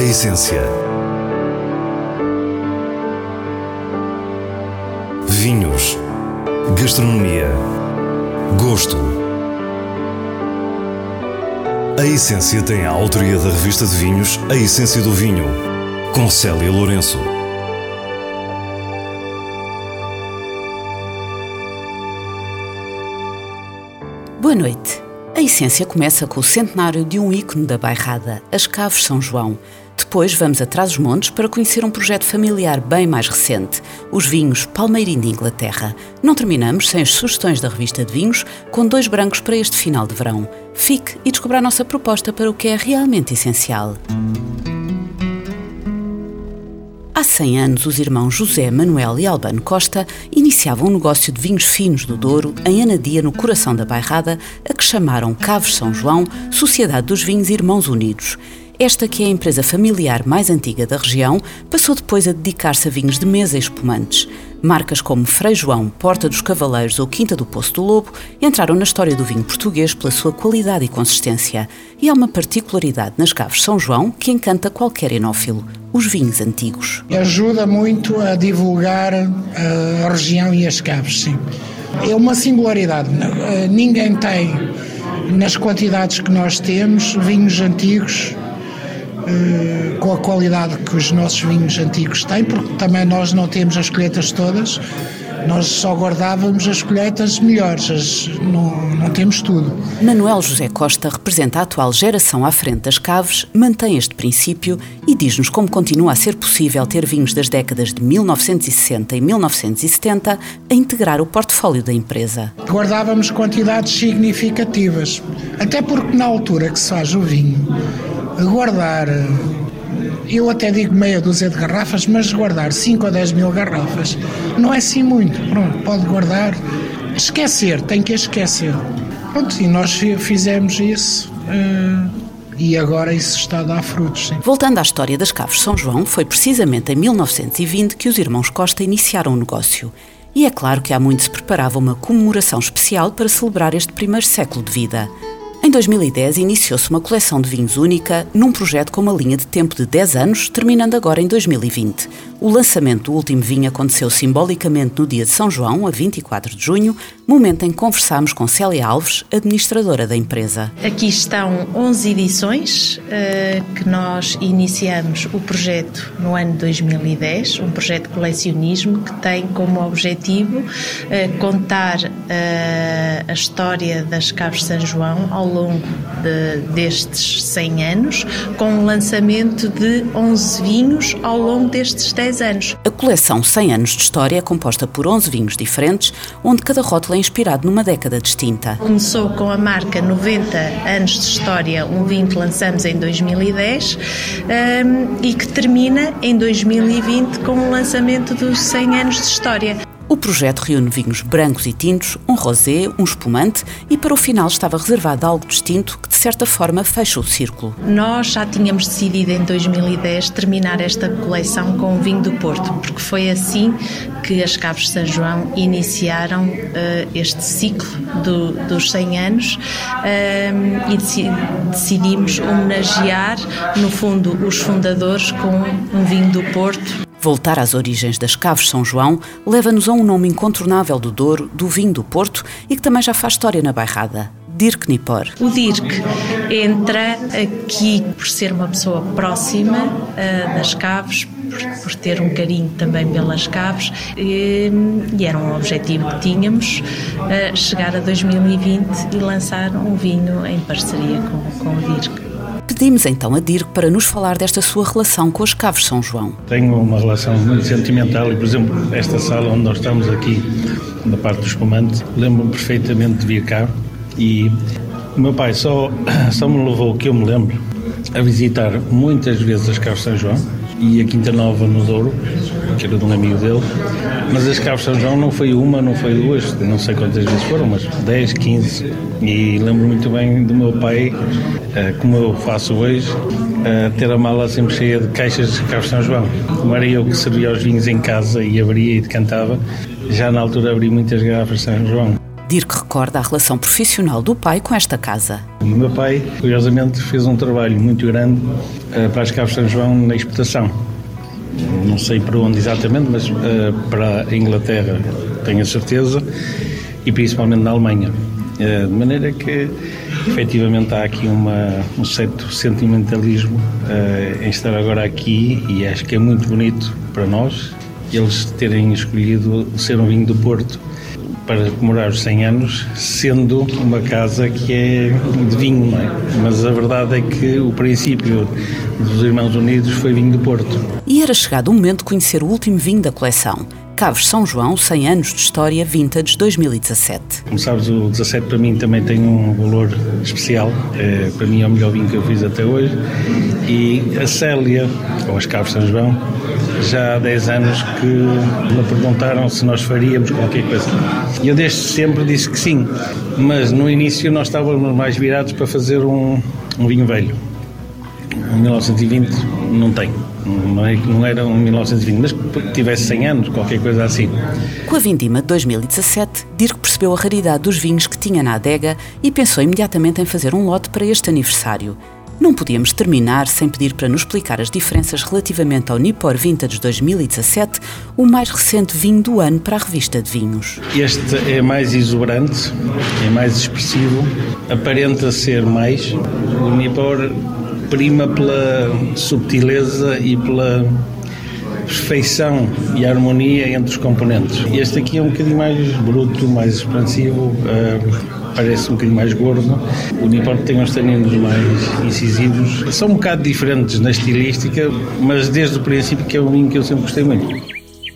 essência. Vinhos. Gastronomia. Gosto. A Essência tem a autoria da revista de vinhos A Essência do Vinho, com Célia Lourenço. Boa noite. A Essência começa com o centenário de um ícone da bairrada, as Caves São João. Depois vamos a Trás-os-Montes para conhecer um projeto familiar bem mais recente, os vinhos Palmeirim de Inglaterra. Não terminamos sem as sugestões da revista de vinhos, com 2 brancos para este final de verão. Fique e descubra a nossa proposta para o que é realmente essencial. Há 100 anos, os irmãos José, Manuel e Albano Costa iniciavam um negócio de vinhos finos do Douro, em Anadia, no coração da bairrada, a que chamaram Caves São João, Sociedade dos Vinhos Irmãos Unidos. Esta, que é a empresa familiar mais antiga da região, passou depois a dedicar-se a vinhos de mesa e espumantes. Marcas como Frei João, Porta dos Cavaleiros ou Quinta do Poço do Lobo entraram na história do vinho português pela sua qualidade e consistência. E há uma particularidade nas Caves São João que encanta qualquer enófilo: os vinhos antigos. Ajuda muito a divulgar a região e as caves, sim. É uma singularidade. Ninguém tem, nas quantidades que nós temos, vinhos antigos com a qualidade que os nossos vinhos antigos têm, porque também nós não temos as colheitas todas, nós só guardávamos as colheitas melhores, não temos tudo. Manuel José Costa representa a atual geração à frente das caves, mantém este princípio e diz-nos como continua a ser possível ter vinhos das décadas de 1960 e 1970 a integrar o portfólio da empresa. Guardávamos quantidades significativas, até porque na altura que se faz o vinho, guardar, eu até digo meia dúzia de garrafas, mas guardar 5 ou 10 mil garrafas não é assim muito. Pronto, pode guardar, esquecer, tem que esquecer. Pronto, e nós fizemos isso e agora isso está a dar frutos. Sim. Voltando à história das Caves São João, foi precisamente em 1920 que os irmãos Costa iniciaram o negócio. E é claro que há muito se preparava uma comemoração especial para celebrar este primeiro século de vida. Em 2010 iniciou-se uma coleção de vinhos única num projeto com uma linha de tempo de 10 anos, terminando agora em 2020. O lançamento do último vinho aconteceu simbolicamente no dia de São João, a 24 de junho, momento em que conversámos com Célia Alves, administradora da empresa. Aqui estão 11 edições que nós iniciamos o projeto no ano 2010, um projeto de colecionismo que tem como objetivo contar a história das Caves São João ao longo destes 100 anos, com o lançamento de 11 vinhos ao longo destes 10 anos. A coleção 100 anos de história é composta por 11 vinhos diferentes, onde cada rótulo é inspirado numa década distinta. Começou com a marca 90 anos de história, um vinho que lançamos em 2010 e que termina em 2020 com o lançamento dos 100 anos de história. O projeto reúne vinhos brancos e tintos, um rosé, um espumante e para o final estava reservado algo distinto que de certa forma fecha o círculo. Nós já tínhamos decidido em 2010 terminar esta coleção com o vinho do Porto, porque foi assim que as Caves São João iniciaram este ciclo dos 100 anos e decidimos homenagear, no fundo, os fundadores com um vinho do Porto. Voltar às origens das Caves São João leva-nos a um nome incontornável do Douro, do vinho do Porto e que também já faz história na bairrada: Dirk Nipor. O Dirk entra aqui por ser uma pessoa próxima das Caves, por ter um carinho também pelas Caves e era um objetivo que tínhamos, chegar a 2020 e lançar um vinho em parceria com o Dirk. Pedimos então a Dirk para nos falar desta sua relação com as Caves São João. Tenho uma relação muito sentimental e, por exemplo, esta sala onde nós estamos aqui, na parte do espumante, lembro-me perfeitamente de vir cá e o meu pai só me levou, que eu me lembro, a visitar muitas vezes as Caves São João e a Quinta Nova no Douro, que era de um amigo dele, mas as Caves São João não foi uma, não foi duas, não sei quantas vezes foram, mas 10, 15, e lembro muito bem do meu pai, como eu faço hoje, ter a mala sempre cheia de caixas de Caves São João. Como era eu que servia os vinhos em casa e abria e decantava, já na altura abri muitas garrafas de São João. Dirk recorda a relação profissional do pai com esta casa. O meu pai, curiosamente, fez um trabalho muito grande para as Caves São João na exportação. Não sei para onde exatamente, mas para a Inglaterra tenho a certeza, e principalmente na Alemanha. De maneira que, efetivamente, há aqui um certo sentimentalismo em estar agora aqui, e acho que é muito bonito para nós eles terem escolhido ser um vinho do Porto para comemorar os 100 anos, sendo uma casa que é de vinho, não é? Mas a verdade é que o princípio dos Irmãos Unidos foi vinho do Porto. E era chegado o momento de conhecer o último vinho da coleção. Caves São João, 100 anos de história, Vintage 2017. Como sabes, o 17 para mim também tem um valor especial. Para mim é o melhor vinho que eu fiz até hoje. E a Célia, ou as Caves São João, já há 10 anos que me perguntaram se nós faríamos qualquer coisa. E eu desde sempre disse que sim, mas no início nós estávamos mais virados para fazer um vinho velho. Em 1920 não tem. Não era um 1920, mas que tivesse 100 anos, qualquer coisa assim. Com a vindima de 2017, Dirk percebeu a raridade dos vinhos que tinha na adega e pensou imediatamente em fazer um lote para este aniversário. Não podíamos terminar sem pedir para nos explicar as diferenças relativamente ao Nipor Vintage 2017, o mais recente vinho do ano para a revista de vinhos. Este é mais exuberante, é mais expressivo, aparenta ser mais. O Nipor prima pela subtileza e pela perfeição e harmonia entre os componentes. Este aqui é um bocadinho mais bruto, mais expansivo, parece um bocadinho mais gordo. O Nipor tem uns taninos mais incisivos. São um bocado diferentes na estilística, mas desde o princípio que é um vinho que eu sempre gostei muito.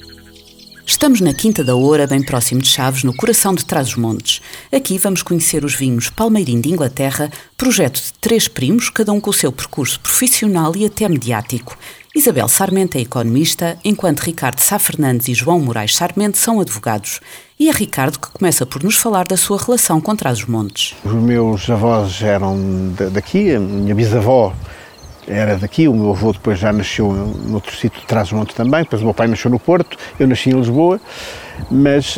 Estamos na Quinta da Oura, bem próximo de Chaves, no coração de Trás-os-Montes. Aqui vamos conhecer os vinhos Palmeirim de Inglaterra, projeto de 3 primos, cada um com o seu percurso profissional e até mediático. Isabel Sarmento é economista, enquanto Ricardo Sá Fernandes e João Moraes Sarmento são advogados. E é Ricardo que começa por nos falar da sua relação com Trás-os-Montes. Os meus avós eram daqui, a minha bisavó era daqui, o meu avô depois já nasceu noutro sítio de Trás-os-Montes também, depois o meu pai nasceu no Porto, eu nasci em Lisboa, mas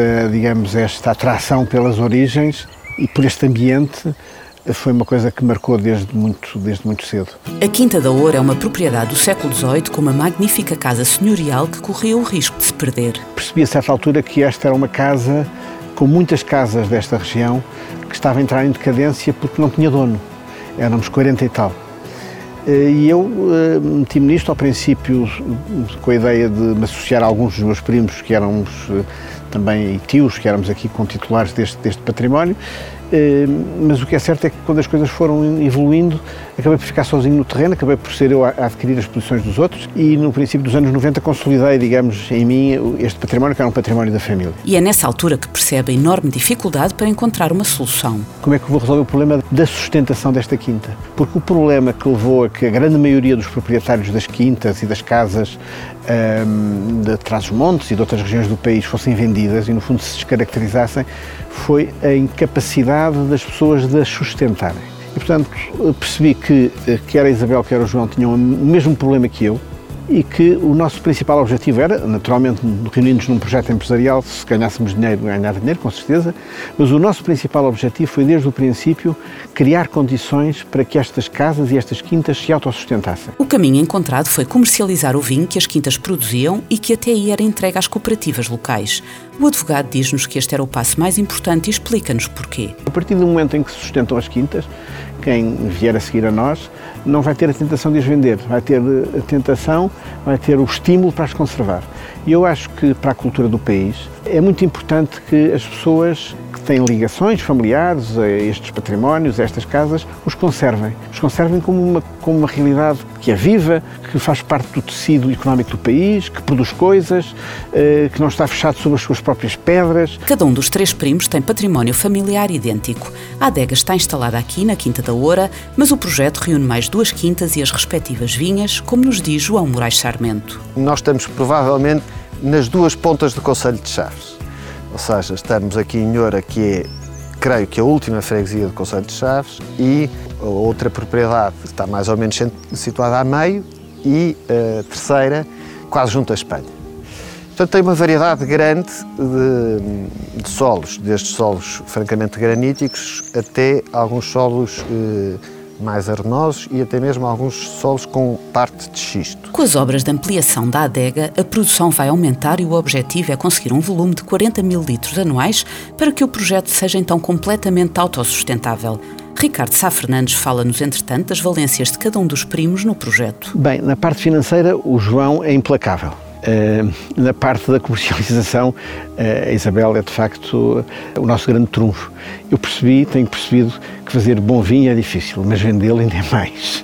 esta atração pelas origens e por este ambiente foi uma coisa que marcou desde muito cedo. A Quinta da Oura é uma propriedade do século XVIII com uma magnífica casa senhorial que corria o risco de se perder. Percebi a certa altura que esta era uma casa, como muitas casas desta região, que estava a entrar em decadência porque não tinha dono. Éramos 40 e tal. E eu meti-me nisto ao princípio com a ideia de me associar a alguns dos meus primos que éramos também tios, que éramos aqui titulares deste património, mas o que é certo é que quando as coisas foram evoluindo, acabei por ficar sozinho no terreno, acabei por ser eu a adquirir as posições dos outros e no princípio dos anos 90 consolidei, digamos, em mim este património que era um património da família. E é nessa altura que percebe a enorme dificuldade para encontrar uma solução. Como é que eu vou resolver o problema da sustentação desta quinta? Porque o problema que levou a que a grande maioria dos proprietários das quintas e das casas de Trás-os-Montes e de outras regiões do país fossem vendidas e no fundo se descaracterizassem foi a incapacidade das pessoas de as sustentarem. E, portanto, percebi que quer a Isabel, quer o João tinham o mesmo problema que eu e que o nosso principal objetivo era, naturalmente, reunir-nos num projeto empresarial, se ganhássemos dinheiro, ganhar dinheiro, com certeza, mas o nosso principal objetivo foi, desde o princípio, criar condições para que estas casas e estas quintas se autossustentassem. O caminho encontrado foi comercializar o vinho que as quintas produziam e que até aí era entregue às cooperativas locais. O advogado diz-nos que este era o passo mais importante e explica-nos porquê. A partir do momento em que se sustentam as quintas, quem vier a seguir a nós não vai ter a tentação de as vender, vai ter a tentação, vai ter o estímulo para as conservar. E eu acho que para a cultura do país é muito importante que as pessoas que têm ligações familiares a estes patrimónios, a estas casas, os conservem. Os conservem como uma realidade que é viva, que faz parte do tecido económico do país, que produz coisas, que não está fechado sobre as suas próprias pedras. Cada um dos 3 primos tem património familiar idêntico. A adega está instalada aqui na Quinta da Oura, mas o projeto reúne mais 2 quintas e as respectivas vinhas, como nos diz João Moraes Sarmento. Nós estamos provavelmente nas 2 pontas do concelho de Chaves. Ou seja, estamos aqui em Oura, que é, creio que a última freguesia do concelho de Chaves, e a outra propriedade está mais ou menos situada a meio e a terceira quase junto à Espanha. Portanto, tem uma variedade grande de solos, desde solos francamente graníticos até alguns solos mais arenosos e até mesmo alguns solos com parte de xisto. Com as obras de ampliação da adega, a produção vai aumentar e o objetivo é conseguir um volume de 40 mil litros anuais para que o projeto seja então completamente autossustentável. Ricardo Sá Fernandes fala-nos, entretanto, das valências de cada um dos primos no projeto. Bem, na parte financeira, o João é implacável. Na parte da comercialização, a Isabel é de facto o nosso grande trunfo. Tenho percebido que fazer bom vinho é difícil, mas vendê-lo ainda é mais.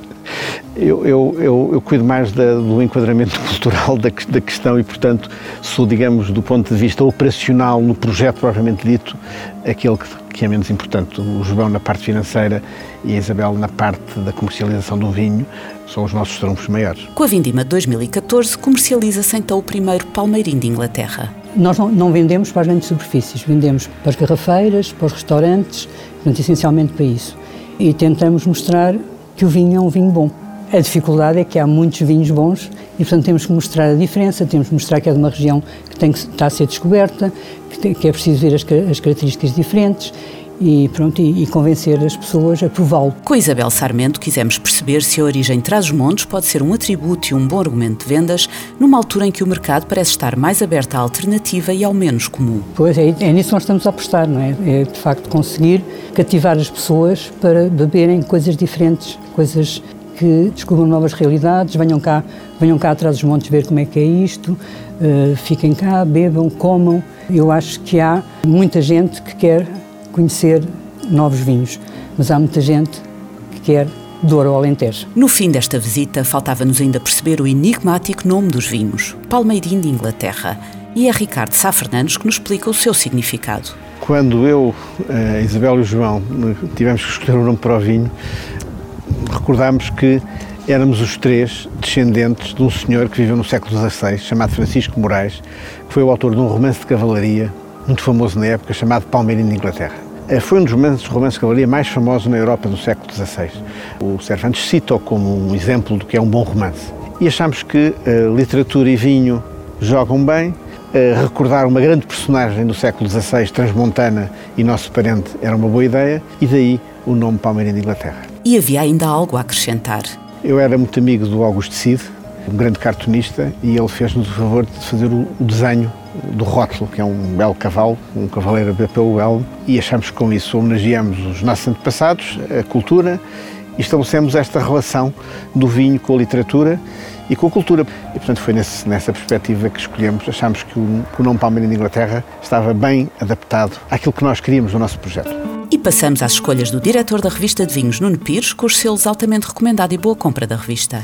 Eu cuido mais do enquadramento cultural da questão e, portanto, sou, digamos, do ponto de vista operacional no projeto propriamente dito, aquele que é menos importante. O João na parte financeira e a Isabel na parte da comercialização do vinho são os nossos trunfos maiores. Com a vindima de 2014, comercializa-se então o primeiro palmeirinho de Inglaterra. Nós não vendemos para as grandes superfícies, vendemos para as garrafeiras, para os restaurantes, portanto, essencialmente para isso. E tentamos mostrar que o vinho é um vinho bom. A dificuldade é que há muitos vinhos bons e, portanto, temos que mostrar a diferença, temos que mostrar que é de uma região que está a ser descoberta, que é preciso ver as características diferentes e convencer as pessoas a prová-lo. Com a Isabel Sarmento quisemos perceber se a origem Trás-os-Montes pode ser um atributo e um bom argumento de vendas numa altura em que o mercado parece estar mais aberto à alternativa e ao menos comum. Pois é nisso que nós estamos a apostar, não é? É de facto conseguir cativar as pessoas para beberem coisas diferentes, coisas que descubram novas realidades, venham cá atrás dos montes ver como é que é isto, fiquem cá, bebam, comam. Eu acho que há muita gente que quer conhecer novos vinhos, mas há muita gente que quer Douro ou Alentejo. No fim desta visita, faltava-nos ainda perceber o enigmático nome dos vinhos, Palmeirinho de Inglaterra, e é Ricardo Sá Fernandes que nos explica o seu significado. Quando eu, a Isabel e o João tivemos que escolher um nome para o vinho, recordámos que éramos os três descendentes de um senhor que viveu no século XVI, chamado Francisco Moraes, que foi o autor de um romance de cavalaria muito famoso na época, chamado Palmeirinho de Inglaterra. Foi um dos romances de cavalaria mais famosos na Europa do século XVI. O Cervantes cita-o como um exemplo do que é um bom romance. E achámos que literatura e vinho jogam bem, recordar uma grande personagem do século XVI, transmontana e nosso parente, era uma boa ideia, e daí o nome Palmeirinho de Inglaterra. E havia ainda algo a acrescentar. Eu era muito amigo do Augusto Cid, um grande cartunista, e ele fez-nos o favor de fazer o desenho do rótulo, que é um belo cavalo, um cavaleiro a beber pelo elmo, e achamos que com isso homenageamos os nossos antepassados, a cultura, e estabelecemos esta relação do vinho com a literatura e com a cultura. E, portanto, foi nessa perspectiva que escolhemos. Achámos que o nome Palmeirinho de Inglaterra estava bem adaptado àquilo que nós queríamos no nosso projeto. E passamos às escolhas do diretor da revista de vinhos, Nuno Pires, com os selos altamente recomendado e boa compra da revista.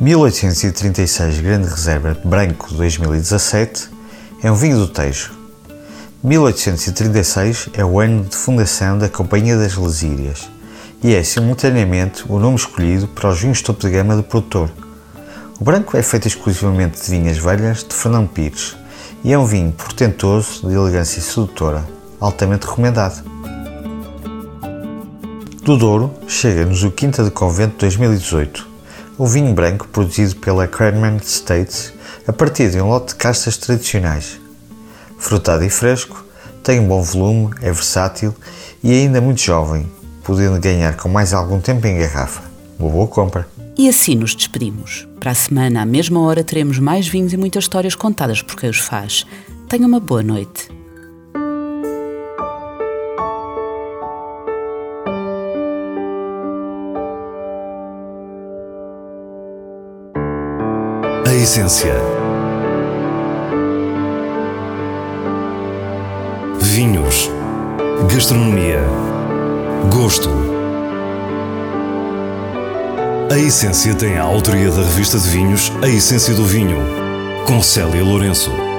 1836 Grande Reserva Branco 2017 é um vinho do Tejo. 1836 é o ano de fundação da Companhia das Lesírias e é, simultaneamente, o nome escolhido para os vinhos topo de gama do produtor. O branco é feito exclusivamente de vinhas velhas de Fernão Pires e é um vinho portentoso, de elegância sedutora, altamente recomendado. Do Douro, chega-nos o Quinta de Convento 2018, um vinho branco produzido pela Cranman Estates a partir de um lote de castas tradicionais. Frutado e fresco, tem um bom volume, é versátil e ainda muito jovem, podendo ganhar com mais algum tempo em garrafa. Uma boa compra. E assim nos despedimos. Para a semana, à mesma hora, teremos mais vinhos e muitas histórias contadas por quem os faz. Tenha uma boa noite. A essência. Vinhos. Gastronomia. Gosto. A Essência tem a autoria da revista de vinhos A Essência do Vinho, com Célia Lourenço.